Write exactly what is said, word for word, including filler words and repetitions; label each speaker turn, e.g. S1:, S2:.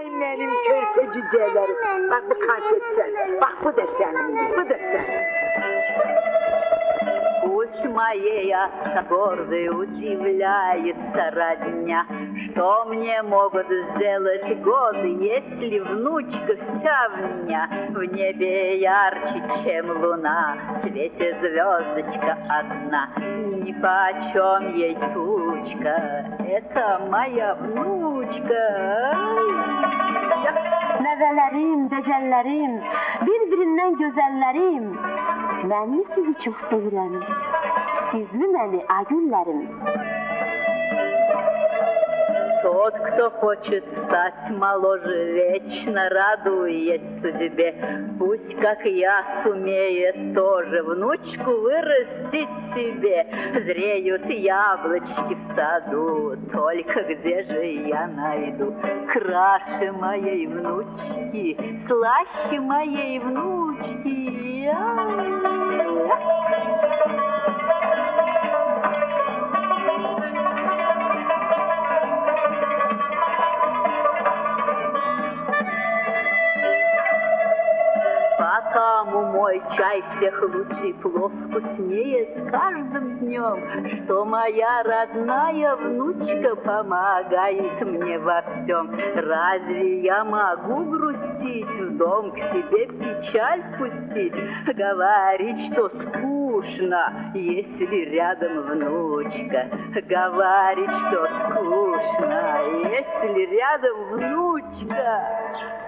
S1: benim körpe cücelerim. Bak bu konfet sen. Bak bu da senin. Bu da senin.
S2: Пусть моя гордой удивляется родня, что мне могут сделать годы, если внучка вся в меня. В небе ярче, чем луна, светит звездочка одна. Нипочем ей тучка, это моя внучка.
S3: Nəvələrim, dəcəllərim, bir-birindən gözəllərim. Mən mi sizi çox sevirəm? Siz mi məni agüllərim?
S2: Тот, кто хочет стать моложе, вечно радуясь судьбе, пусть, как я, сумеет тоже внучку вырастить себе. Зреют яблочки в саду, только где же я найду краше моей внучки, слаще моей внучки? Кому мой чай всех лучший, плов вкуснее с каждым днем, что моя родная внучка помогает мне во всем. Разве я могу грустить, в дом к себе печаль пустить, говорить, что скучно, если рядом внучка, говорить, что скучно, если рядом внучка?